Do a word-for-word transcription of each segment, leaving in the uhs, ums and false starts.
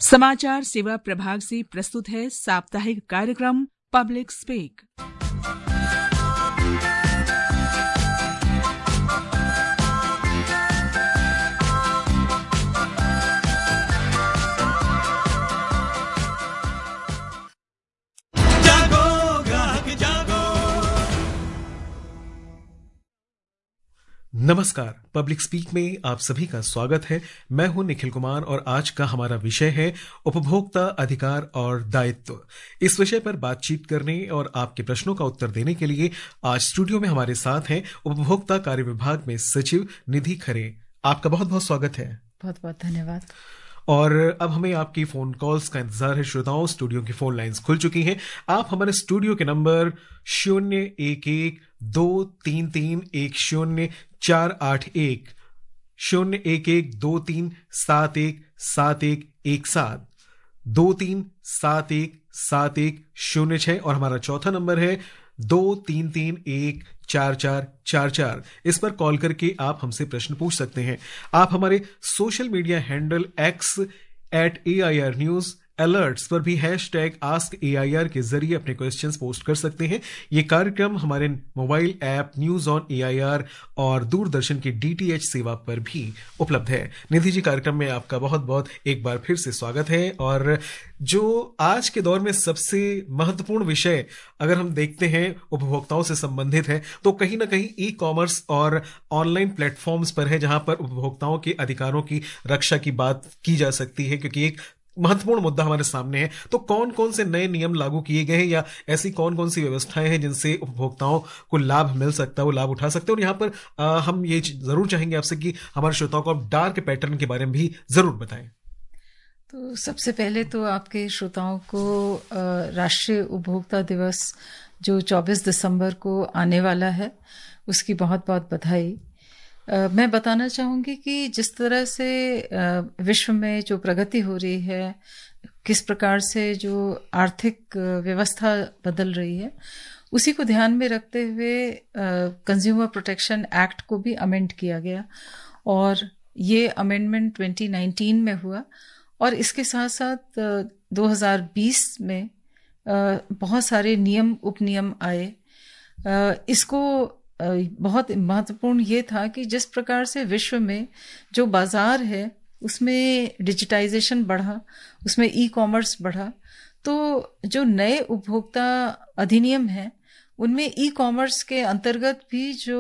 समाचार सेवा प्रभाग से प्रस्तुत है साप्ताहिक कार्यक्रम पब्लिक स्पीक। नमस्कार, पब्लिक स्पीक में आप सभी का स्वागत है। मैं हूं निखिल कुमार और आज का हमारा विषय है उपभोक्ता अधिकार और दायित्व। इस विषय पर बातचीत करने और आपके प्रश्नों का उत्तर देने के लिए आज स्टूडियो में हमारे साथ हैं उपभोक्ता कार्य विभाग में सचिव निधि खरे। आपका बहुत बहुत स्वागत है। बहुत बहुत धन्यवाद। और अब हमें आपकी फोन कॉल्स का इंतजार है। श्रोताओं, स्टूडियो की फोन लाइंस खुल चुकी हैं। आप हमारे स्टूडियो के नंबर शून्य एक एक दो तीन तीन एक शून्य चार आठ एक, शून्य एक एक दो तीन सात एक सात एक एक सात, दो तीन सात एक सात एक शून्य छह और हमारा चौथा नंबर है दो तीन तीन एक चार चार चार चार। इस पर कॉल करके आप हमसे प्रश्न पूछ सकते हैं। आप हमारे social media handle X at A I R news alerts पर भी hashtag ask A I R के जरिए अपने क्वेश्चंस पोस्ट कर सकते हैं। ये कार्यक्रम हमारे mobile app news on A I R और दूरदर्शन की डी टी एच सेवा पर भी उपलब्ध है। निधि जी, कार्यक्रम में आपका बहुत बहुत एक बार फिर से स्वागत है। और जो आज के दौर में सबसे महत्वपूर्ण विषय अगर हम देखते हैं उपभोक्ताओं से संबंधित है तो कहीं ना कहीं ई कॉमर्स और ऑनलाइन प्लेटफॉर्म्स पर है, जहां पर उपभोक्ताओं के अधिकारों की रक्षा की बात की जा सकती है, क्योंकि एक महत्वपूर्ण मुद्दा हमारे सामने है। तो कौन कौन से नए नियम लागू किए गए हैं या ऐसी कौन कौन सी व्यवस्थाएं हैं जिनसे उपभोक्ताओं को लाभ मिल सकता है, वो लाभ उठा सकते हैं। और यहाँ पर आ, हम ये जरूर चाहेंगे आपसे कि हमारे श्रोताओं को आप डार्क पैटर्न के बारे में भी जरूर बताएं। तो सबसे पहले तो आपके श्रोताओं को राष्ट्रीय उपभोक्ता दिवस जो चौबीस दिसंबर को आने वाला है उसकी बहुत बहुत बधाई। Uh, मैं बताना चाहूँगी कि जिस तरह से uh, विश्व में जो प्रगति हो रही है, किस प्रकार से जो आर्थिक व्यवस्था बदल रही है, उसी को ध्यान में रखते हुए कंज्यूमर प्रोटेक्शन एक्ट को भी अमेंड किया गया और ये अमेंडमेंट ट्वेंटी नाइनटीन में हुआ। और इसके साथ साथ uh, दो हज़ार बीस में uh, बहुत सारे नियम उपनियम आए। uh, इसको बहुत महत्वपूर्ण ये था कि जिस प्रकार से विश्व में जो बाजार है उसमें डिजिटाइजेशन बढ़ा, उसमें ई कॉमर्स बढ़ा, तो जो नए उपभोक्ता अधिनियम हैं उनमें ई कॉमर्स के अंतर्गत भी जो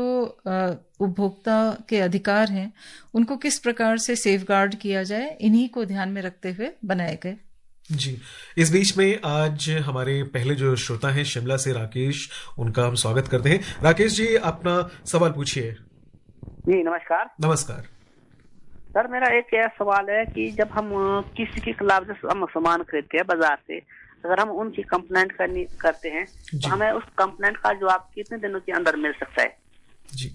उपभोक्ता के अधिकार हैं उनको किस प्रकार से सेफगार्ड किया जाए, इन्हीं को ध्यान में रखते हुए बनाए गए। जी, इस बीच में आज हमारे पहले जो श्रोता हैं शिमला से राकेश, उनका हम स्वागत करते हैं। राकेश जी, अपना सवाल पूछिए। जी नमस्कार। नमस्कार सर, मेरा एक यह सवाल है कि जब हम किसी के खिलाफ जब हम सामान खरीदते हैं बाजार से, अगर हम उनकी कंप्लेंट करनी करते हैं तो हमें उस कंप्लेंट का जवाब कितने दिनों के अंदर मिल सकता है? जी,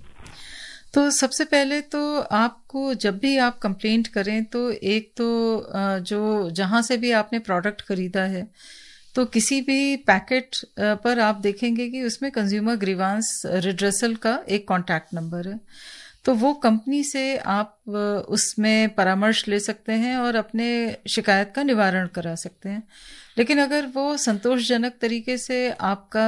तो सबसे पहले तो आपको जब भी आप कंप्लेंट करें तो एक तो जो जहां से भी आपने प्रोडक्ट खरीदा है तो किसी भी पैकेट पर आप देखेंगे कि उसमें कंज्यूमर ग्रीवांस रिड्रेसल का एक कॉन्टैक्ट नंबर है। तो वो कंपनी से आप उसमें परामर्श ले सकते हैं और अपने शिकायत का निवारण करा सकते हैं। लेकिन अगर वो संतोषजनक तरीके से आपका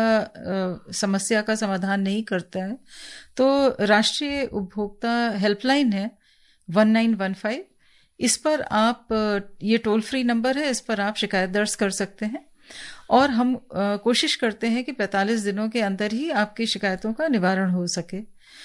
आ, समस्या का समाधान नहीं करता है तो राष्ट्रीय उपभोक्ता हेल्पलाइन है वन नाइन वन फाइव, इस पर आप, ये टोल फ्री नंबर है, इस पर आप शिकायत दर्ज कर सकते हैं और हम आ, कोशिश करते हैं कि पैंतालीस दिनों के अंदर ही आपकी शिकायतों का निवारण हो सके।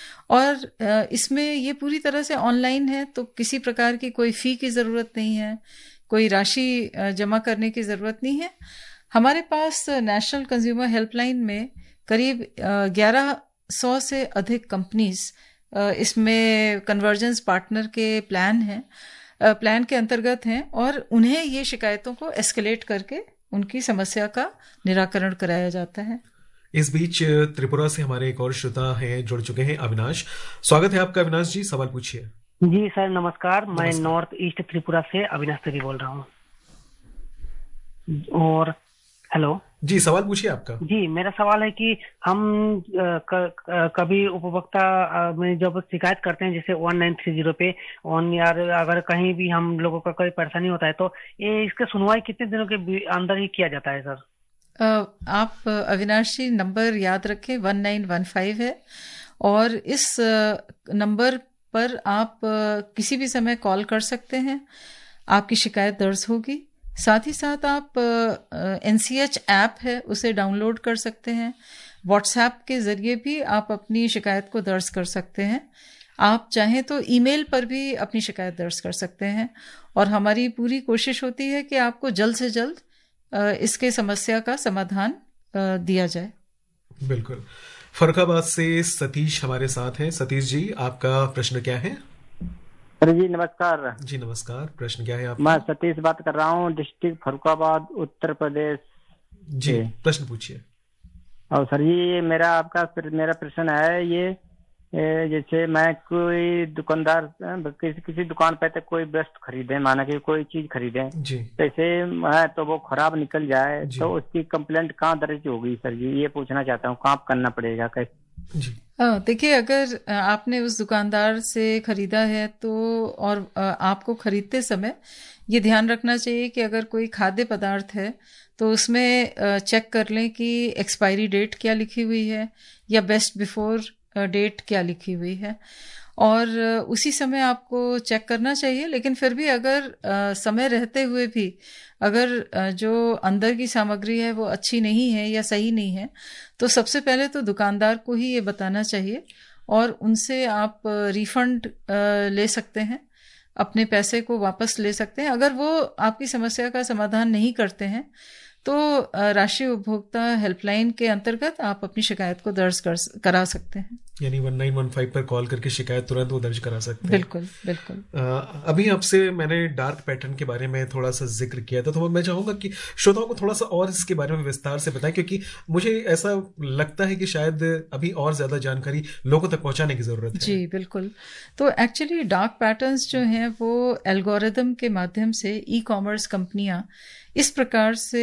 और इसमें ये पूरी तरह से ऑनलाइन है तो किसी प्रकार की कोई फी की ज़रूरत नहीं है, कोई राशि जमा करने की ज़रूरत नहीं है। हमारे पास नेशनल कंज्यूमर हेल्पलाइन में करीब ग्यारह सौ से अधिक कंपनीज इसमें कन्वर्जेंस पार्टनर के प्लान हैं, प्लान के अंतर्गत हैं और उन्हें ये शिकायतों को एस्केलेट करके उनकी समस्या का निराकरण कराया जाता है। इस बीच त्रिपुरा से हमारे एक और श्रोता हैं, जुड़ चुके हैं, अविनाश। स्वागत है आपका अविनाश जी, सवाल पूछिए। जी सर नमस्कार, मैं नॉर्थ ईस्ट त्रिपुरा से अविनाश देवी बोल रहा हूँ। और हेलो जी, सवाल पूछिए आपका। जी, मेरा सवाल है कि हम अ, क, क, कभी उपभोक्ता अ, में जब शिकायत करते हैं जैसे वन नाइन थ्री जीरो पे ऑन यार, अगर कहीं भी हम लोगों का कोई परेशानी होता है तो ये इसका सुनवाई कितने दिनों के भी- अंदर ही किया जाता है सर? अ, आप अविनाश जी नंबर याद रखें, वन नाइन वन फाइव है, और इस अ, नंबर पर आप अ, किसी भी समय कॉल कर सकते हैं, आपकी शिकायत दर्ज होगी। साथ ही साथ आप एन सी एच ऐप है उसे डाउनलोड कर सकते हैं, व्हाट्सएप के ज़रिए भी आप अपनी शिकायत को दर्ज कर सकते हैं। आप चाहें तो ईमेल पर भी अपनी शिकायत दर्ज कर सकते हैं, और हमारी पूरी कोशिश होती है कि आपको जल्द से जल्द अ, इसके समस्या का समाधान अ, दिया जाए। बिल्कुल। फरुखाबाद से सतीश हमारे साथ हैं। सतीश जी, आपका प्रश्न क्या है? सर जी नमस्कार। जी नमस्कार, प्रश्न क्या है आपका? मैं सतीश बात कर रहा हूँ, डिस्ट्रिक्ट फरुखाबाद, उत्तर प्रदेश जी, से। प्रश्न पूछिए। और सर जी मेरा आपका मेरा प्रश्न है ये, ए, जैसे मैं कोई दुकानदार किसी किसी दुकान पे तक कोई वस्तु खरीदे, माना कि कोई चीज खरीदे, जी जैसे है तो वो खराब निकल जाए जी तो उसकी कंप्लेंट कहाँ दर्ज होगी सर जी? ये पूछना चाहता हूँ, कहाँ करना पड़ेगा, कैसे? जी हाँ, देखिए, अगर अ, आपने उस दुकानदार से खरीदा है तो, और अ, आपको खरीदते समय ये ध्यान रखना चाहिए कि अगर कोई खाद्य पदार्थ है तो उसमें अ, चेक कर लें कि एक्सपायरी डेट क्या लिखी हुई है या बेस्ट बिफोर डेट क्या लिखी हुई है, और अ, उसी समय आपको चेक करना चाहिए। लेकिन फिर भी अगर अ, समय रहते हुए भी अगर अ, जो अंदर की सामग्री है वो अच्छी नहीं है या सही नहीं है, तो सबसे पहले तो दुकानदार को ही ये बताना चाहिए, और उनसे आप रिफंड ले सकते हैं, अपने पैसे को वापस ले सकते हैं। अगर वो आपकी समस्या का समाधान नहीं करते हैं तो अ, राष्ट्रीय उपभोक्ता हेल्पलाइन के अंतर्गत आप अपनी शिकायत को दर्ज कर करा सकते हैं। यानी वन नाइन वन फाइव पर कॉल करके शिकायत तुरंत वो दर्ज करा सकते हैं। बिल्कुल बिल्कुल। अ, अभी आपसे मैंने डार्क पैटर्न के बारे में थोड़ा सा जिक्र किया था, तो मैं चाहूंगा कि श्रोताओं को थोड़ा सा और इसके बारे में विस्तार से बताएं, क्योंकि मुझे ऐसा लगता है कि शायद अभी और ज्यादा जानकारी लोगों तक पहुंचाने की जरूरत है। जी बिल्कुल। तो एक्चुअली डार्क पैटर्न्स जो हैं वो एल्गोरिदम के माध्यम से ई कॉमर्स कंपनियां इस प्रकार से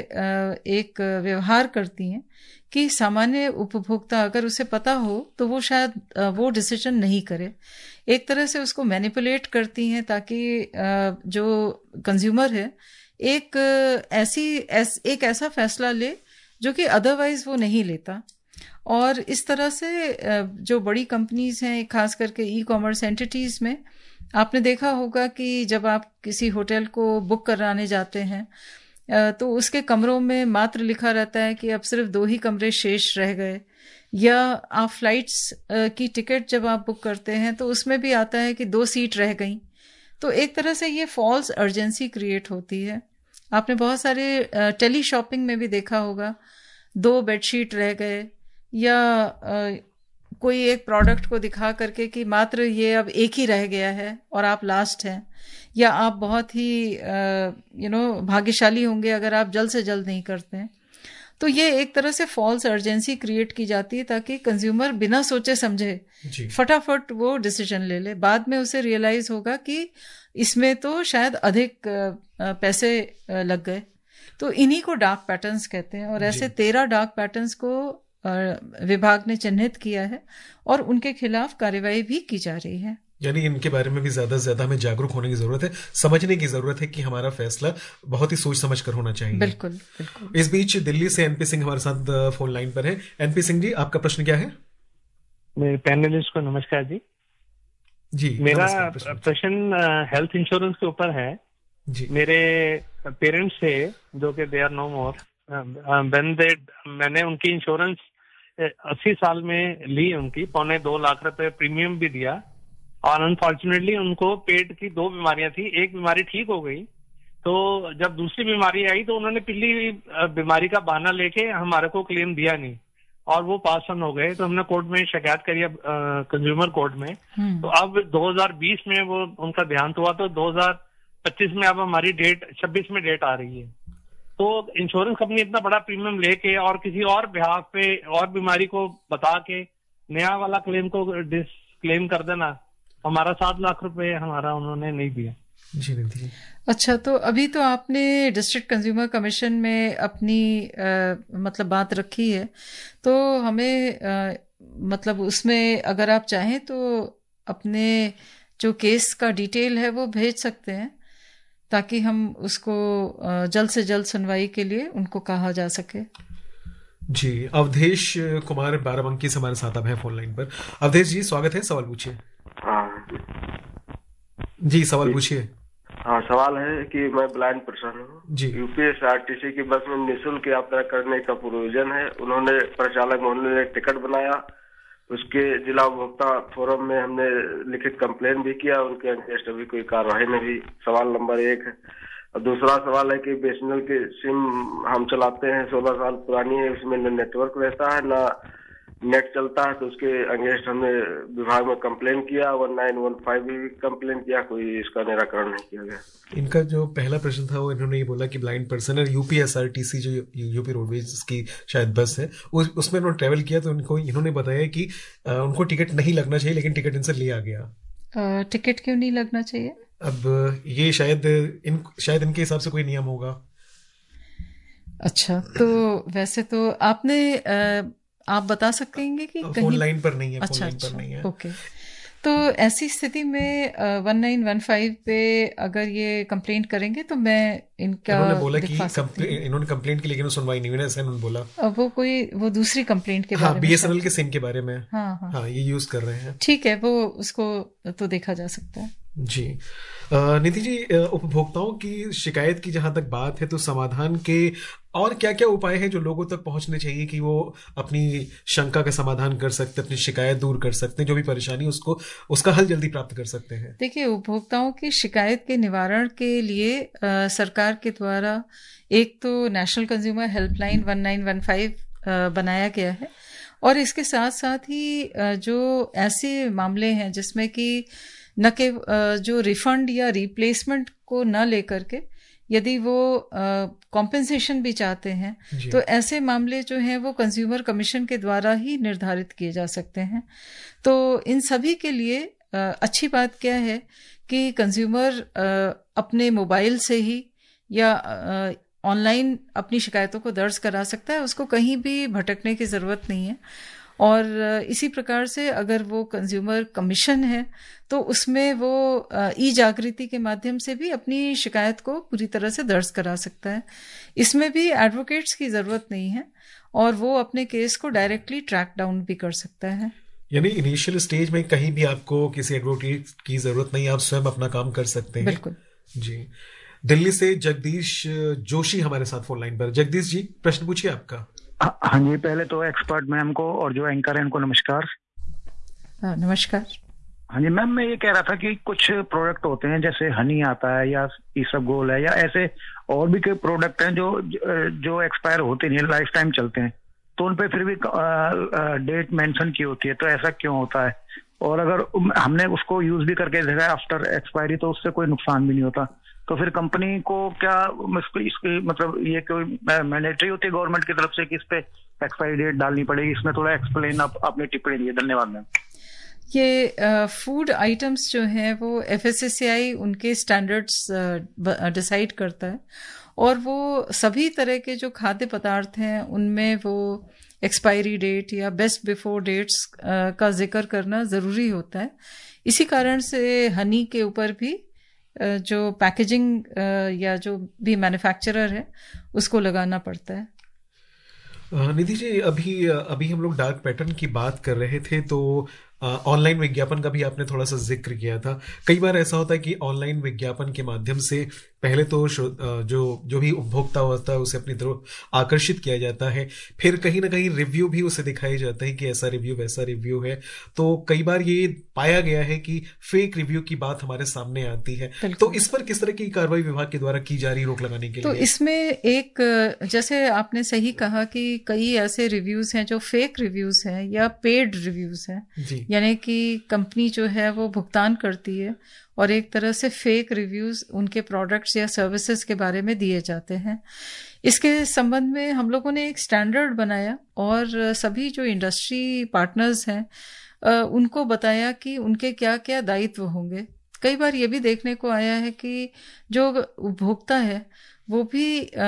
एक व्यवहार करती हैं कि सामान्य उपभोक्ता अगर उसे पता हो तो वो शायद वो डिसीजन नहीं करे। एक तरह से उसको मैनिपुलेट करती हैं ताकि जो कंज्यूमर है एक ऐसी ऐस, एक ऐसा फैसला ले जो कि अदरवाइज वो नहीं लेता। और इस तरह से जो बड़ी कंपनीज हैं, खास करके ई कॉमर्स एंटिटीज में, आपने देखा होगा कि जब आप किसी होटल को बुक कराने जाते हैं तो उसके कमरों में मात्र लिखा रहता है कि अब सिर्फ दो ही कमरे शेष रह गए, या आप फ्लाइट्स की टिकट जब आप बुक करते हैं तो उसमें भी आता है कि दो सीट रह गई। तो एक तरह से ये फॉल्स अर्जेंसी क्रिएट होती है। आपने बहुत सारे टेली शॉपिंग में भी देखा होगा, दो बेडशीट रह गए, या आ, कोई एक प्रोडक्ट को दिखा करके कि मात्र ये अब एक ही रह गया है और आप लास्ट हैं, या आप बहुत ही यू नो भाग्यशाली होंगे अगर आप जल्द से जल्द नहीं करते हैं। तो ये एक तरह से फॉल्स अर्जेंसी क्रिएट की जाती है ताकि कंज्यूमर बिना सोचे समझे फटाफट वो डिसीजन ले ले। बाद में उसे रियलाइज होगा कि इसमें तो शायद अधिक पैसे लग गए। तो इन्हीं को डार्क पैटर्न्स कहते हैं, और ऐसे तेरह डार्क पैटर्न्स को विभाग ने चिन्हित किया है और उनके खिलाफ कार्यवाही भी की जा रही है। यानी इनके बारे में भी ज्यादा से ज्यादा हमें जागरूक होने की जरूरत है, समझने की जरूरत है कि हमारा फैसला बहुत ही सोच समझ कर होना चाहिए। बिल्कुल बिल्कुल। इस बीच दिल्ली से एनपी सिंह हमारे साथ फोन लाइन पर है। एनपी सिंह जी, आपका प्रश्न क्या है? मेरे पैनलिस्ट को नमस्कार जी। जी मेरा प्रश्न हेल्थ इंश्योरेंस के ऊपर है जी। मेरे पेरेंट्स से जो कि they are no more, when they मैंने उनकी इंश्योरेंस अस्सी साल में ली, उनकी पौने दो लाख रुपए प्रीमियम भी दिया, और अनफॉर्चुनेटली उनको पेट की दो बीमारियां थी। एक बीमारी ठीक हो गई, तो जब दूसरी बीमारी आई तो उन्होंने पिछली बीमारी का बहाना लेके हमारे को क्लेम दिया नहीं, और वो पास ऑन हो गए। तो हमने कोर्ट में शिकायत करी, कंज्यूमर कोर्ट में। तो अब दो हज़ार बीस में वो उनका देहांत हुआ, तो दो हज़ार पच्चीस में अब हमारी डेट छब्बीस में डेट आ रही है। तो इंश्योरेंस कंपनी इतना बड़ा प्रीमियम लेके और किसी और बिहाफ पे और बीमारी को बता के नया वाला क्लेम को डिस्क्लेम कर देना, हमारा सात लाख रुपए हमारा उन्होंने नहीं दिया। जी निधि जी। अच्छा, तो अभी तो आपने डिस्ट्रिक्ट कंज्यूमर कमीशन में अपनी आ, मतलब बात रखी है, तो हमें आ, मतलब उसमें अगर आप चाहें तो अपने जो केस का डिटेल है वो भेज सकते हैं, ताकि हम उसको आ, जल्द से जल्द सुनवाई के लिए उनको कहा जा सके। जी, अवधेश कुमार बाराबंकी से हमारे साथ अब है फोन लाइन पर। अवधेश जी स्वागत है, सवाल पूछिए। हाँ जी, सवाल पूछिए। हाँ, सवाल है कि मैं ब्लाइंड पर्सन हूँ जी। यूपीएसआरटीसी की बस में निःशुल्क यात्रा करने का प्रोविजन है। उन्होंने परिचालक महोदय ने टिकट बनाया, उसके जिला उपभोक्ता फोरम में हमने लिखित कंप्लेन भी किया, उनके अगेंस्ट अभी कोई कार्रवाई नहीं। सवाल नंबर एक है। और दूसरा सवाल है कि बीएसएनएल की सिम हम चलाते हैं, सोलह साल पुरानी है, उसमें न नेटवर्क रहता है न नेट चलता है, तो उसके अगेंस्ट हमने विभाग में कंप्लेन किया, वन नाइन वन फाइव भी कंप्लेन किया, कोई इसका निराकरण नहीं किया गया। इनका जो पहला प्रश्न था वो इन्होंने ये बोला कि ब्लाइंड पर्सन है, यूपीएसआरटीसी जो यूपी रोडवेज की शायद बस है, उस, उसमें उन्होंने ट्रेवल किया, तो उनको इन्होंने बताया कि आ, उनको टिकट नहीं लगना चाहिए, लेकिन टिकट इनसे लिया गया। टिकट क्यों नहीं लगना चाहिए? अब ये शायद इन शायद इनके हिसाब से कोई नियम होगा। अच्छा, तो वैसे तो आपने आ, आप बता सकेंगे कि कहीं फोन लाइन पर नहीं है। अच्छा, फोन लाइन अच्छा, पर नहीं है। ओके। तो ऐसी स्थिति में वन नाइन वन फाइव पे अगर ये कंप्लेंट करेंगे तो मैं इनका इन्होंने बोला कि इन्होंने कंप्लेंट की, लेकिन सुनवाई नहीं हुई, ऐसा इन्होंने बोला। वो कोई वो दूसरी कंप्लेंट के हाँ, बारे में, बीएसएनएल के सिम के बारे में। हाँ हाँ हाँ, ये यूज कर रहे हैं। ठीक है, वो उसको तो देखा जा सकता है। जी निधि जी, उपभोक्ताओं की शिकायत की जहां तक बात है, तो समाधान के और क्या क्या उपाय हैं जो लोगों तक पहुंचने चाहिए कि वो अपनी शंका का समाधान कर सकते, अपनी शिकायत दूर कर सकते हैं, जो भी परेशानी उसको उसका हल जल्दी प्राप्त कर सकते हैं? देखिए, उपभोक्ताओं की शिकायत के निवारण के लिए आ, सरकार के द्वारा एक तो national consumer helpline one nine one five बनाया गया है, और इसके साथ साथ ही जो ऐसे मामले हैं जिसमें कि न के जो रिफंड या रिप्लेसमेंट को न लेकर के यदि वो कॉम्पेंसेशन भी चाहते हैं, तो ऐसे मामले जो हैं वो कंज्यूमर कमीशन के द्वारा ही निर्धारित किए जा सकते हैं। तो इन सभी के लिए आ, अच्छी बात क्या है कि कंज्यूमर अपने मोबाइल से ही या ऑनलाइन अपनी शिकायतों को दर्ज करा सकता है, उसको कहीं भी भटकने की ज़रूरत नहीं है। और इसी प्रकार से अगर वो कंज्यूमर कमीशन है तो उसमें वो ई जागृति के माध्यम से भी अपनी शिकायत को पूरी तरह से दर्ज करा सकता है। इसमें भी एडवोकेट्स की ज़रूरत नहीं है, और वो अपने केस को डायरेक्टली ट्रैक डाउन भी कर सकता है। यानी इनिशियल स्टेज में कहीं भी आपको किसी एडवोकेट की ज़रूरत नहीं, आप स्वयं अपना काम कर सकते हैं। बिल्कुल जी। दिल्ली से जगदीश जोशी हमारे साथ फोन लाइन पर। जगदीश जी, प्रश्न पूछिए आपका। हाँ जी, पहले तो एक्सपर्ट मैम को और जो एंकर है उनको नमस्कार। नमस्कार। हाँ जी मैम, मैं ये कह रहा था कि कुछ प्रोडक्ट होते हैं जैसे हनी आता है या इसबगोल है या ऐसे और भी कई प्रोडक्ट हैं जो जो एक्सपायर होते नहीं, लाइफ टाइम चलते हैं, तो उन पे फिर भी डेट मेंशन की होती है, तो ऐसा क्यों होता है? और अगर हमने उसको यूज भी करके देखा आफ्टर एक्सपायरी तो उससे कोई नुकसान भी नहीं होता, तो फिर कंपनी को क्या इसकी मतलब ये कोई मैंडेटरी होती है गवर्नमेंट की तरफ से कि इस पे एक्सपायरी डेट डालनी पड़ेगी? इसमें थोड़ा एक्सप्लेन आप अपनी टिप्पणी दी। धन्यवाद मैम। ये फूड uh, आइटम्स जो हैं वो एफएसएसएआई उनके स्टैंडर्ड्स डिसाइड uh, करता है, और वो सभी तरह के जो खाद्य पदार्थ हैं उनमें वो एक्सपायरी डेट या बेस्ट बिफोर डेट्स uh, का जिक्र करना ज़रूरी होता है। इसी कारण से हनी के ऊपर भी uh, जो पैकेजिंग uh, या जो भी मैन्युफैक्चरर है उसको लगाना पड़ता है। निधि जी, अभी अभी हम लोग डार्क पैटर्न की बात कर रहे थे, तो ऑनलाइन विज्ञापन का भी आपने थोड़ा सा जिक्र किया था। कई बार ऐसा होता है कि ऑनलाइन विज्ञापन के माध्यम से पहले तो जो जो भी उपभोक्ता होता है उसे अपनी तरफ आकर्षित किया जाता है, फिर कहीं ना कहीं रिव्यू भी उसे दिखाए जाते हैं कि ऐसा रिव्यू वैसा रिव्यू है। तो कई बार ये पाया गया है कि फेक रिव्यू की बात हमारे सामने आती है, तो इस पर किस तरह की कार्रवाई विभाग के द्वारा की जा रही, रोक लगाने के तो लिए? इसमें एक, जैसे आपने सही कहा कि कई ऐसे रिव्यूज हैं जो फेक रिव्यूज हैं या पेड रिव्यूज हैं, यानी कि कंपनी जो है वो भुगतान करती है और एक तरह से फेक रिव्यूज उनके प्रोडक्ट्स या सर्विसेज के बारे में दिए जाते हैं। इसके संबंध में हम लोगों ने एक स्टैंडर्ड बनाया और सभी जो इंडस्ट्री पार्टनर्स हैं उनको बताया कि उनके क्या क्या दायित्व होंगे कई बार ये भी देखने को आया है कि जो उपभोक्ता है वो भी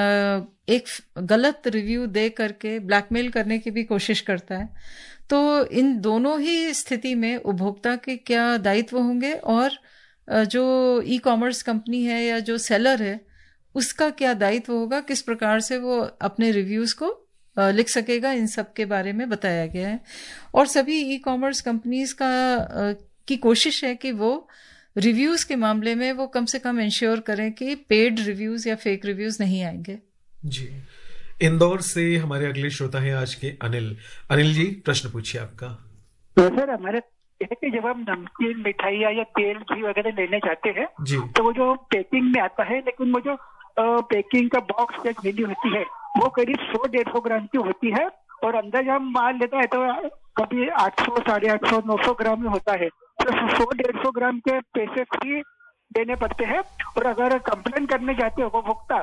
एक गलत रिव्यू दे करके ब्लैकमेल करने की भी कोशिश करता है। तो इन दोनों ही स्थिति में उपभोक्ता के क्या दायित्व होंगे और जो ई कॉमर्स कंपनी है या जो सेलर है उसका क्या दायित्व होगा, किस प्रकार से वो अपने रिव्यूज को लिख सकेगा, इन सब के बारे में बताया गया है। और सभी ई कॉमर्स कंपनीज का की कोशिश है कि वो रिव्यूज के मामले में वो कम से कम इंश्योर करें कि पेड रिव्यूज या फेक रिव्यूज नहीं आएंगे। जी, इंदौर से हमारे अगले श्रोता हैं आज के अनिल। अनिल जी, प्रश्न पूछिए आपका। तो सर हमारे कि जब हम नमकीन मिठाइयाँ या तेल घी वगैरह लेने जाते हैं तो वो जो पैकिंग में आता है, लेकिन वो जो पैकिंग का बॉक्स या थैली होती है वो करीब सौ डेढ़ सौ ग्राम की होती है, और अंदर जब हम माल लेता है तो कभी आठ सौ साढ़े आठ सौ नौ सौ ग्राम में होता है। तो सौ डेढ़ सौ ग्राम के पैसे फ्री देने पड़ते हैं, और अगर कंप्लेन करने जाते हो उपभोक्ता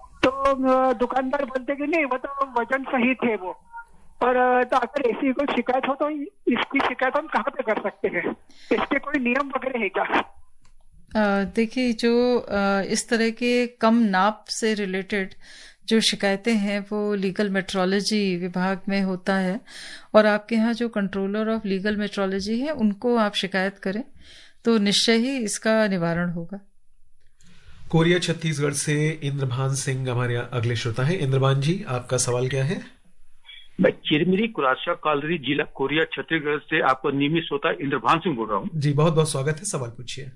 तो दुकानदार बोलते कि नहीं वो तो वजन सही थे वो। और तो अगर ऐसी कोई शिकायत हो तो इसकी शिकायत हम कहाँ पे कर सकते हैं, इसके कोई नियम वगैरह है क्या? देखिए, जो आ, इस तरह के कम नाप से रिलेटेड जो शिकायतें हैं वो लीगल मेट्रोलॉजी विभाग में होता है, और आपके यहाँ जो कंट्रोलर ऑफ लीगल मेट्रोलॉजी है उनको आप शिकायत करें तो निश्चय ही इसका निवारण होगा। कोरिया छत्तीसगढ़ से इंद्रभान सिंह हमारे अगले श्रोता हैं। इंद्रभान जी, आपका सवाल क्या है? मैं चिरमिरी कुराशा कॉलोनी जिला कोरिया छत्तीसगढ़ से आपका नियमित श्रोता इंद्रभान सिंह बोल रहा हूँ। जी, बहुत बहुत स्वागत है, सवाल पूछिए।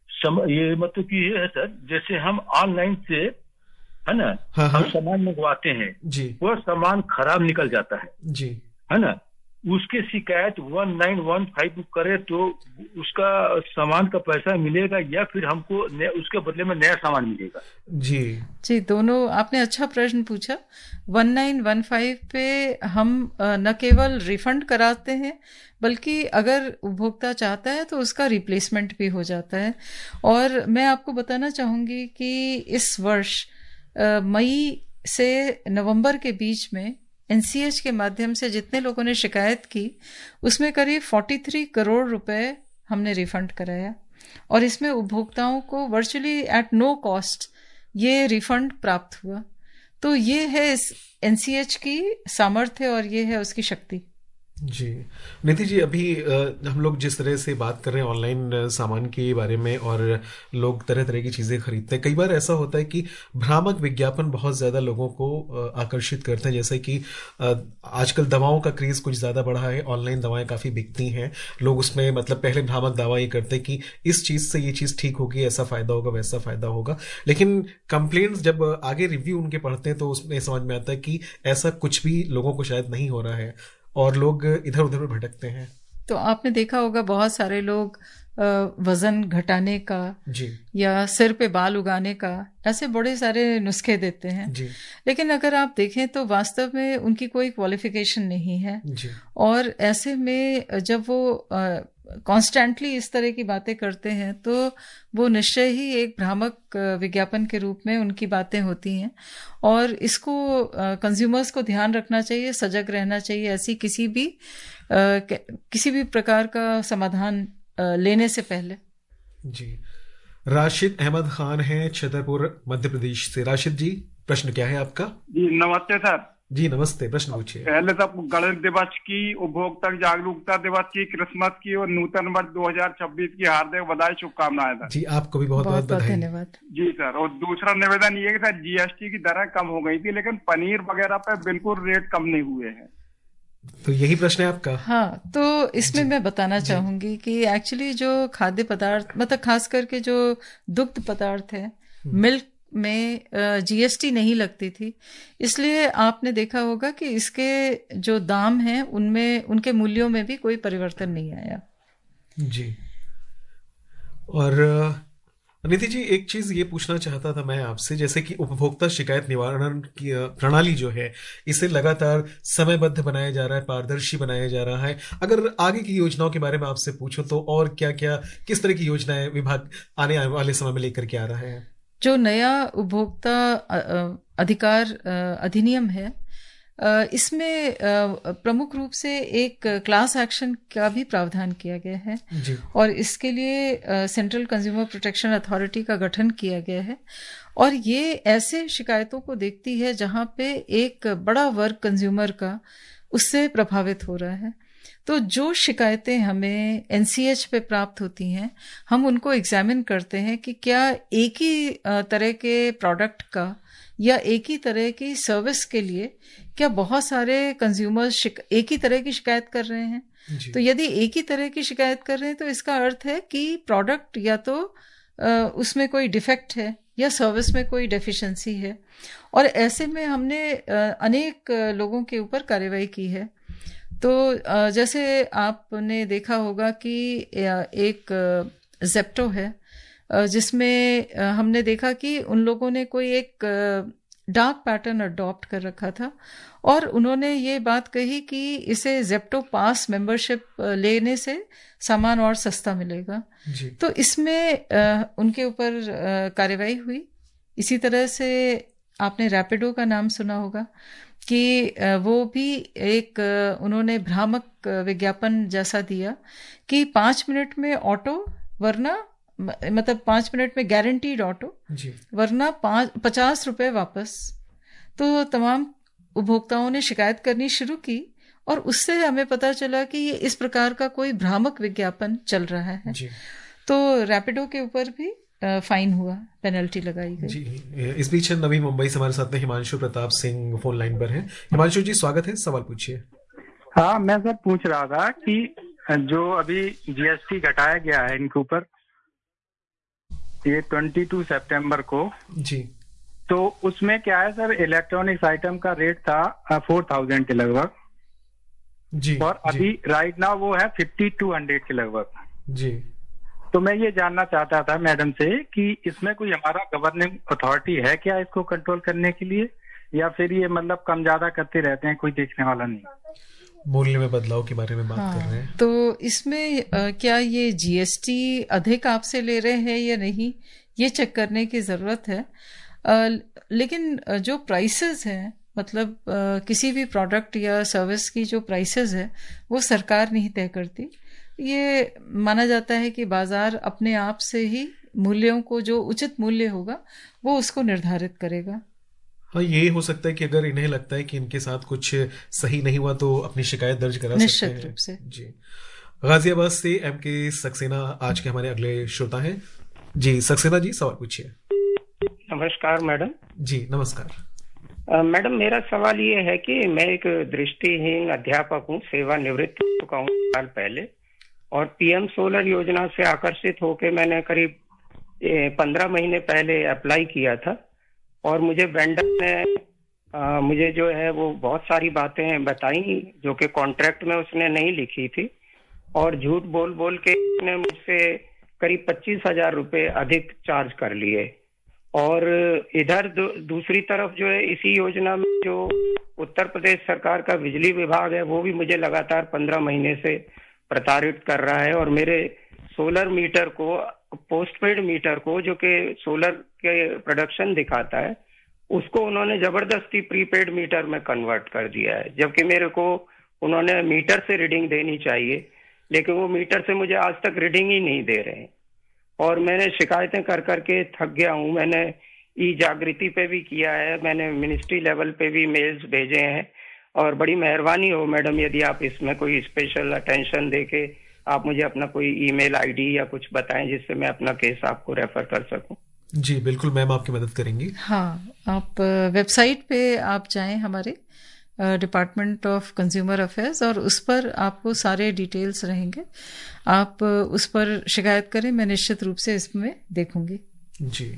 ये मतलब कि ये है सर, जैसे हम ऑनलाइन से है ना हाँ हम सामान मंगवाते हैं जी, वो सामान खराब निकल जाता है जी, है ना, उसके शिकायत वन नाइन वन फाइव करे तो उसका सामान का पैसा मिलेगा या फिर हमको उसके बदले में नया सामान मिलेगा? जी जी, दोनों आपने अच्छा प्रश्न पूछा। वन नाइन वन फाइव पे हम न केवल रिफंड कराते हैं बल्कि अगर उपभोक्ता चाहता है तो उसका रिप्लेसमेंट भी हो जाता है। और मैं आपको बताना चाहूंगी कि इस वर्ष मई से नवंबर के बीच में एनसीएच के माध्यम से जितने लोगों ने शिकायत की उसमें करीब तैंतालीस करोड़ रुपए हमने रिफंड कराया, और इसमें उपभोक्ताओं को वर्चुअली एट नो कॉस्ट ये रिफंड प्राप्त हुआ। तो ये है इस एनसीएच की सामर्थ्य और ये है उसकी शक्ति। जी नीति जी, अभी आ, हम लोग जिस तरह से बात कर रहे हैं ऑनलाइन सामान के बारे में और लोग तरह तरह की चीजें खरीदते हैं, कई बार ऐसा होता है कि भ्रामक विज्ञापन बहुत ज्यादा लोगों को आकर्षित करते हैं। जैसे कि आजकल दवाओं का क्रेज कुछ ज्यादा बढ़ा है, ऑनलाइन दवाएं काफी बिकती हैं, लोग उसमें मतलब पहले भ्रामक दावा ये करते हैं कि इस चीज से ये चीज ठीक होगी, ऐसा फायदा होगा वैसा फायदा होगा, लेकिन कंप्लेंट्स जब आगे रिव्यू उनके पढ़ते हैं तो उसमें समझ में आता है कि ऐसा कुछ भी लोगों को शायद नहीं हो रहा है और लोग इधर उधर भटकते हैं। तो आपने देखा होगा बहुत सारे लोग वजन घटाने का जी, या सिर पे बाल उगाने का, ऐसे बड़े सारे नुस्खे देते हैं जी। लेकिन अगर आप देखें तो वास्तव में उनकी कोई क्वालिफिकेशन नहीं है जी। और ऐसे में जब वो कॉन्स्टेंटली इस तरह की बातें करते हैं तो वो निश्चय ही एक भ्रामक विज्ञापन के रूप में उनकी बातें होती हैं, और इसको कंज्यूमर्स को ध्यान रखना चाहिए, सजग रहना चाहिए ऐसी किसी भी आ, किसी भी प्रकार का समाधान आ, लेने से पहले। जी, राशिद अहमद खान है छतरपुर मध्य प्रदेश से। राशिद जी, प्रश्न क्या है आपका? जी नमस्ते सर। जी नमस्ते, प्रश्न पूछिए। पहले तो आपको गणेश दिवस की, उपभोक्ता जागरूकता दिवस की, क्रिसमस की और नूतन वर्ष दो हजार छब्बीस की हार्दिक बधाई शुभकामनाएं सर। जी आपको भी बहुत बहुत बधाई। धन्यवाद। जी सर, और दूसरा निवेदन ये कि सर जीएसटी की दरें कम हो गई थी लेकिन पनीर वगैरह पे बिल्कुल रेट कम नहीं हुए हैं। तो यही प्रश्न है आपका? हाँ, तो इसमें मैं बताना चाहूंगी कि एक्चुअली जो खाद्य पदार्थ मतलब खास करके जो दुग्ध पदार्थ है, मिल्क में जीएसटी नहीं लगती थी, इसलिए आपने देखा होगा कि इसके जो दाम हैं उनमें उनके मूल्यों में भी कोई परिवर्तन नहीं आया। जी, और नीति जी एक चीज ये पूछना चाहता था मैं आपसे, जैसे कि उपभोक्ता शिकायत निवारण की प्रणाली जो है इसे लगातार समयबद्ध बनाया जा रहा है, पारदर्शी बनाया जा रहा है, अगर आगे की योजनाओं के बारे में आपसे पूछो तो और क्या क्या किस तरह की योजनाएं विभाग आने वाले समय में लेकर के आ रहा है? जो नया उपभोक्ता अधिकार अधिनियम है इसमें प्रमुख रूप से एक क्लास एक्शन का भी प्रावधान किया गया है जी। और इसके लिए सेंट्रल कंज्यूमर प्रोटेक्शन अथॉरिटी का गठन किया गया है और ये ऐसे शिकायतों को देखती है जहां पे एक बड़ा वर्ग कंज्यूमर का उससे प्रभावित हो रहा है। तो जो शिकायतें हमें एनसीएच पे प्राप्त होती हैं, हम उनको एग्जामिन करते हैं कि क्या एक ही तरह के प्रोडक्ट का या एक ही तरह की सर्विस के लिए क्या बहुत सारे कंज्यूमर्स एक ही तरह की शिकायत कर रहे हैं। तो यदि एक ही तरह की शिकायत कर रहे हैं तो इसका अर्थ है कि प्रोडक्ट या तो उसमें कोई डिफेक्ट है या सर्विस में कोई डेफिशिएंसी है। और ऐसे में हमने अनेक लोगों के ऊपर कार्रवाई की है। तो जैसे आपने देखा होगा कि एक ज़ेप्टो है जिसमें हमने देखा कि उन लोगों ने कोई एक डार्क पैटर्न अडॉप्ट कर रखा था और उन्होंने ये बात कही कि इसे ज़ेप्टो पास मेंबरशिप लेने से सामान और सस्ता मिलेगा जी। तो इसमें उनके ऊपर कार्रवाई हुई। इसी तरह से आपने रैपिडो का नाम सुना होगा कि वो भी एक उन्होंने भ्रामक विज्ञापन जैसा दिया कि पाँच मिनट में ऑटो वरना मतलब पाँच मिनट में गारंटीड ऑटो वरना पाँच पचास रुपए वापस। तो तमाम उपभोक्ताओं ने शिकायत करनी शुरू की और उससे हमें पता चला कि ये इस प्रकार का कोई भ्रामक विज्ञापन चल रहा है जी। तो रैपिडो के ऊपर भी फाइन हुआ, पेनल्टी लगाई गई जी। इस बीच नवी मुंबई से हमारे साथ में हिमांशु प्रताप सिंह फोन लाइन पर हैं। हिमांशु जी स्वागत है, सवाल पूछिए। हाँ, मैं सर पूछ रहा था कि जो अभी जीएसटी घटाया गया है इनके ऊपर ये बाईस सितंबर को जी, तो उसमें क्या है सर, इलेक्ट्रॉनिक्स आइटम का रेट था फोर थाउजेंड के लगभग जी और जी। अभी राइट नाउ वो है फिफ्टी टू हंड्रेड के लगभग जी। तो मैं ये जानना चाहता था मैडम से कि इसमें कोई हमारा गवर्निंग अथॉरिटी है क्या इसको कंट्रोल करने के लिए, या फिर ये मतलब कम ज्यादा करते रहते हैं, कोई देखने वाला नहीं। मूल्य में बदलाव के बारे में बात हाँ, कर रहे हैं। तो इसमें आ, क्या ये जीएसटी अधिक आपसे ले रहे हैं या नहीं, ये चेक करने की जरूरत है। आ, लेकिन जो प्राइसेस हैं, मतलब आ, किसी भी प्रोडक्ट या सर्विस की जो प्राइसेस है वो सरकार नहीं तय करती। ये माना जाता है कि बाजार अपने आप से ही मूल्यों को, जो उचित मूल्य होगा वो उसको निर्धारित करेगा। हाँ, ये हो सकता है कि अगर इन्हें लगता है कि इनके साथ कुछ सही नहीं हुआ तो अपनी शिकायत दर्ज करा सकते हैं। निश्चित रूप से जी। गाजियाबाद से एम के सक्सेना आज के हमारे अगले श्रोता हैं जी। सक्सेना जी सवाल पूछिए। नमस्कार मैडम। जी नमस्कार मैडम, मेरा सवाल ये है कि मैं एक दृष्टिहीन अध्यापक हूँ, सेवानिवृत्त हो चुका हूँ साल पहले, और पीएम सोलर योजना से आकर्षित होकर मैंने करीब पंद्रह महीने पहले अप्लाई किया था और मुझे वेंडर ने आ, मुझे जो है वो बहुत सारी बातें बताई जो कि कॉन्ट्रैक्ट में उसने नहीं लिखी थी, और झूठ बोल बोल के उसने मुझसे करीब पच्चीस हजार रुपये अधिक चार्ज कर लिए। और इधर दूसरी तरफ जो है इसी योजना में जो उत्तर प्रदेश सरकार का बिजली विभाग है वो भी मुझे लगातार पंद्रह महीने से प्रताड़ित कर रहा है, और मेरे सोलर मीटर को, पोस्टपेड मीटर को जो कि सोलर के प्रोडक्शन दिखाता है, उसको उन्होंने जबरदस्ती प्रीपेड मीटर में कन्वर्ट कर दिया है, जबकि मेरे को उन्होंने मीटर से रीडिंग देनी चाहिए, लेकिन वो मीटर से मुझे आज तक रीडिंग ही नहीं दे रहे हैं। और मैंने शिकायतें कर करके थक गया हूँ। मैंने ई जागृति पे भी किया है, मैंने मिनिस्ट्री लेवल पे भी मेल्स भेजे हैं, और बड़ी मेहरबानी हो मैडम यदि आप इसमें कोई स्पेशल अटेंशन देके आप मुझे अपना कोई ईमेल आईडी या कुछ बताएं जिससे मैं अपना केस आपको रेफर कर सकूं। जी बिल्कुल मैम, आपकी मदद करेंगी। हाँ, आप वेबसाइट पे आप जाएं हमारे डिपार्टमेंट ऑफ कंज्यूमर अफेयर्स, और उस पर आपको सारे डिटेल्स रहेंगे, आप उस पर शिकायत करें, मैं निश्चित रूप से इसमें देखूंगी। जी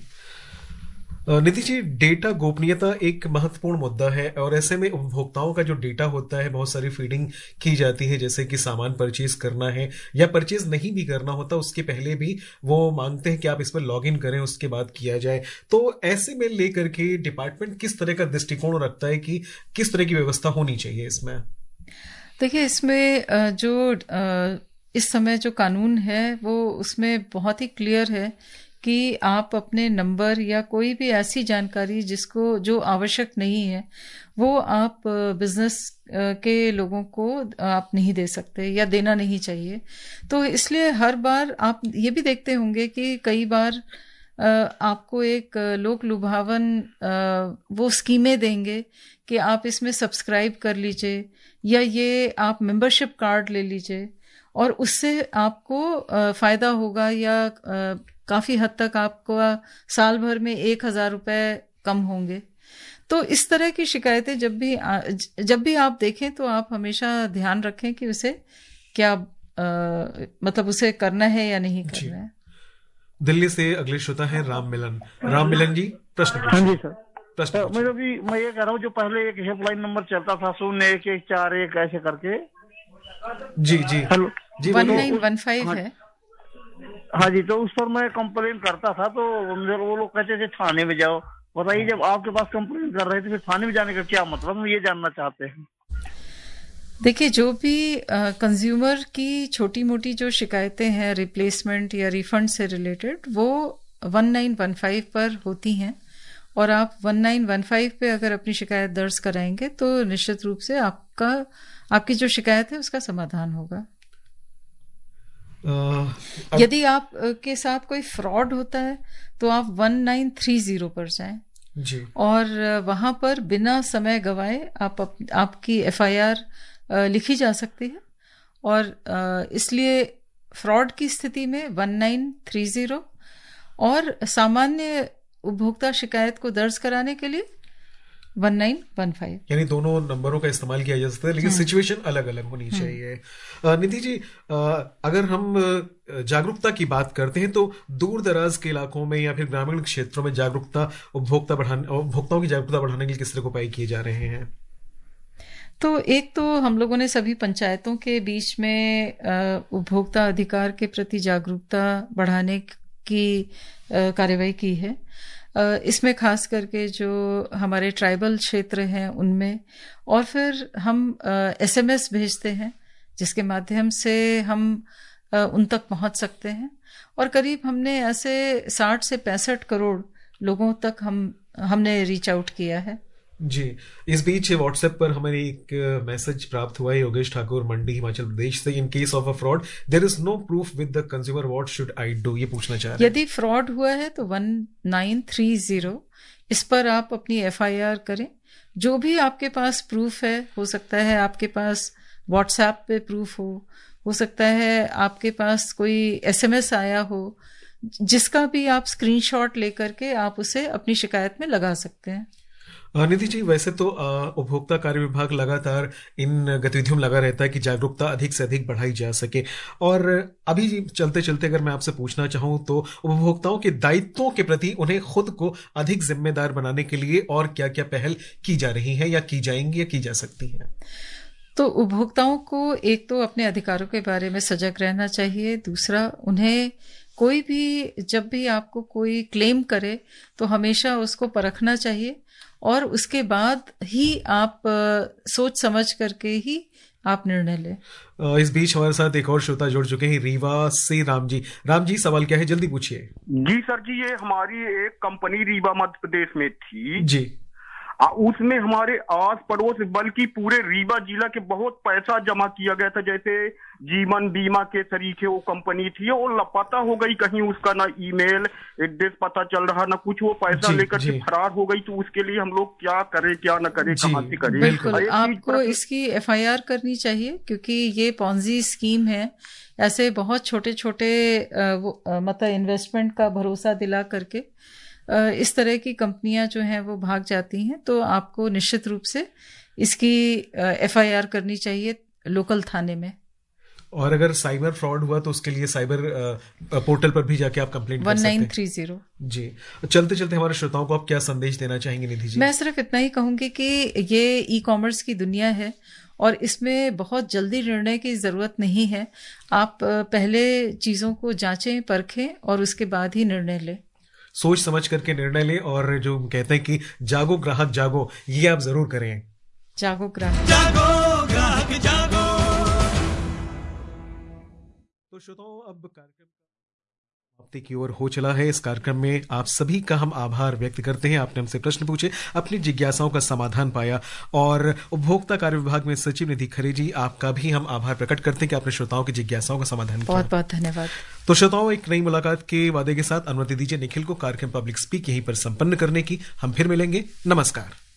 नीति जी, डेटा गोपनीयता एक महत्वपूर्ण मुद्दा है, और ऐसे में उपभोक्ताओं का जो डेटा होता है बहुत सारी फीडिंग की जाती है, जैसे कि सामान परचेज करना है या परचेज नहीं भी करना होता उसके पहले भी वो मांगते हैं कि आप इस पर लॉग इन करें, उसके बाद किया जाए। तो ऐसे में लेकर के डिपार्टमेंट किस तरह का दृष्टिकोण रखता है कि किस तरह की व्यवस्था होनी चाहिए इसमें? देखिए, इसमें जो इस समय जो कानून है वो उसमें बहुत ही क्लियर है कि आप अपने नंबर या कोई भी ऐसी जानकारी जिसको जो आवश्यक नहीं है वो आप बिजनेस के लोगों को आप नहीं दे सकते या देना नहीं चाहिए। तो इसलिए हर बार आप ये भी देखते होंगे कि कई बार आपको एक लोक लुभावन वो स्कीमें देंगे कि आप इसमें सब्सक्राइब कर लीजिए या ये आप मेंबरशिप कार्ड ले लीजिए और उससे आपको फायदा होगा या काफी हद तक आपको साल भर में एक हजार रुपए कम होंगे। तो इस तरह की शिकायतें जब भी जब भी आप देखें तो आप हमेशा ध्यान रखें कि उसे क्या आ, मतलब उसे करना है या नहीं करना है। दिल्ली से अगले श्रोता है राम मिलन। राम मिलन जी, प्रश्न पूछिए। हाँ जी सर, प्रश्न मैं अभी मैं ये कह रहा हूँ जो पहले एक हेल्पलाइन नंबर चलता था शून्य एक एक चार एक ऐसे करके। जी जी हेलो जी, वन नाइन वन फाइव है। हाँ जी, तो उस पर मैं कंप्लेन करता था तो वो लोग कहते थे थाने में जाओ। बताइए जब आपके पास कंप्लेन कर रहे थे फिर थाने में जाने का क्या मतलब, हम ये जानना चाहते हैं। देखिए, जो भी कंज्यूमर uh, की छोटी मोटी जो शिकायतें हैं रिप्लेसमेंट या रिफंड से रिलेटेड वो वन नाइन वन फाइव पर होती हैं और आप वन नाइन वन फाइव पे अगर अपनी शिकायत दर्ज कराएंगे तो निश्चित रूप से आपका आपकी जो शिकायत है उसका समाधान होगा। Uh, यदि आप uh, के साथ कोई फ्रॉड होता है तो आप वन नाइन थ्री जीरो पर जाएं जी। और uh, वहां पर बिना समय गवाए आप अप, आपकी एफ आई आर uh, लिखी जा सकती है और uh, इसलिए फ्रॉड की स्थिति में वन नाइन थ्री जीरो और सामान्य उपभोक्ता शिकायत को दर्ज कराने के लिए वन नाइन वन फाइव, यानी दोनों नंबरों का इस्तेमाल किया जा सकता है, लेकिन सिचुएशन अलग अलग होनी चाहिए। निधि जी, अगर हम जागरूकता की बात करते हैं तो दूर दराज के इलाकों में या फिर ग्रामीण क्षेत्रों में जागरूकता उपभोक्ता बढ़ाने उपभोक्ताओं की जागरूकता बढ़ाने के लिए किस तरह के उपाय किए जा रहे हैं? तो एक तो हम लोगों ने सभी पंचायतों के बीच में उपभोक्ता अधिकार के प्रति जागरूकता बढ़ाने की कार्रवाई की है। इसमें खास करके जो हमारे ट्राइबल क्षेत्र हैं उनमें, और फिर हम एसएमएस भेजते हैं जिसके माध्यम से हम उन तक पहुंच सकते हैं और करीब हमने ऐसे साठ से पैंसठ करोड़ लोगों तक हम हमने रीच आउट किया है। जी, इस बीच व्हाट्सएप पर हमें एक मैसेज प्राप्त हुआ है योगेश ठाकुर मंडी हिमाचल प्रदेश से। In case of a fraud there is no proof with the consumer, what should I do, ये पूछना चाह रहे हैं। यदि फ्रॉड हुआ है तो वन नाइन थ्री जीरो इस पर आप अपनी एफ आई आर करें। जो भी आपके पास प्रूफ है, हो सकता है आपके पास व्हाट्सएप पे प्रूफ हो हो सकता है आपके पास कोई एसएमएस आया हो, जिसका भी आप स्क्रीनशॉट लेकर के आप उसे अपनी शिकायत में लगा सकते हैं। निधि जी, वैसे तो उपभोक्ता कार्य विभाग लगातार इन गतिविधियों में लगा रहता है कि जागरूकता अधिक से अधिक बढ़ाई जा सके, और अभी चलते चलते अगर मैं आपसे पूछना चाहूं तो उपभोक्ताओं के दायित्वों के प्रति उन्हें खुद को अधिक जिम्मेदार बनाने के लिए और क्या क्या पहल की जा रही है या की जाएंगी या की जा सकती है? तो उपभोक्ताओं को एक तो अपने अधिकारों के बारे में सजग रहना चाहिए। दूसरा, उन्हें कोई भी जब भी आपको कोई क्लेम करे तो हमेशा उसको परखना चाहिए और उसके बाद ही आप सोच समझ करके ही आप निर्णय लें। इस बीच हमारे साथ एक और श्रोता जुड़ चुके हैं, रीवा से राम जी। राम जी, सवाल क्या है, जल्दी पूछिए। जी सर जी, ये हमारी एक कंपनी रीवा मध्य प्रदेश में थी जी। आ, उसमें हमारे आस पड़ोस बल्कि पूरे रीवा जिला के बहुत पैसा जमा किया गया था। जैसे जीवन बीमा के तरीके वो कंपनी थी, वो लापता हो गई, कहीं उसका ना ईमेल एड्रेस पता चल रहा ना कुछ, वो पैसा लेकर के फरार हो गई। तो उसके लिए हम लोग क्या करें, क्या न करें, कहाँ से करें? बिल्कुल, आपको इसकी एफ आई आर करनी चाहिए क्योंकि ये पॉन्जी स्कीम है। ऐसे बहुत छोटे छोटे मतलब इन्वेस्टमेंट का भरोसा दिला करके इस तरह की कंपनियां जो हैं वो भाग जाती हैं। तो आपको निश्चित रूप से इसकी एफ आई आर करनी चाहिए लोकल थाने में। और अगर साइबर फ्रॉड हुआ तो उसके लिए साइबर पोर्टल पर भी जाके आप कंप्लेंट कर सकते हैं। One nine three zero. जी, चलते चलते हमारे श्रोताओं को आप क्या संदेश देना चाहेंगे निधि जी? मैं सिर्फ इतना ही कहूंगी कि ये ई कॉमर्स की दुनिया है और इसमें बहुत जल्दी निर्णय की जरूरत नहीं है। आप पहले चीजों को जांचें, परखें और उसके बाद ही निर्णय लें। सोच समझ करके निर्णय लें और जो कहते हैं कि जागो ग्राहक जागो, ये आप जरूर करें। जागो ग्राहक जागो, ग्राहक जागो। तो श्रोताओं, अब कार्यक्रम की ओर हो चला है। इस कार्यक्रम में आप सभी का हम आभार व्यक्त करते हैं। आपने हमसे प्रश्न पूछे, अपनी जिज्ञासाओं का समाधान पाया, और उपभोक्ता कार्य विभाग में सचिव निधि खरे जी, आपका भी हम आभार प्रकट करते हैं कि आपने श्रोताओं की जिज्ञासाओं का समाधान किया। बहुत बहुत धन्यवाद। तो श्रोताओं, एक नई मुलाकात के वादे के साथ अनुमति दीजिए निखिल को कार्यक्रम पब्लिक स्पीक यहीं पर संपन्न करने की। हम फिर मिलेंगे। नमस्कार।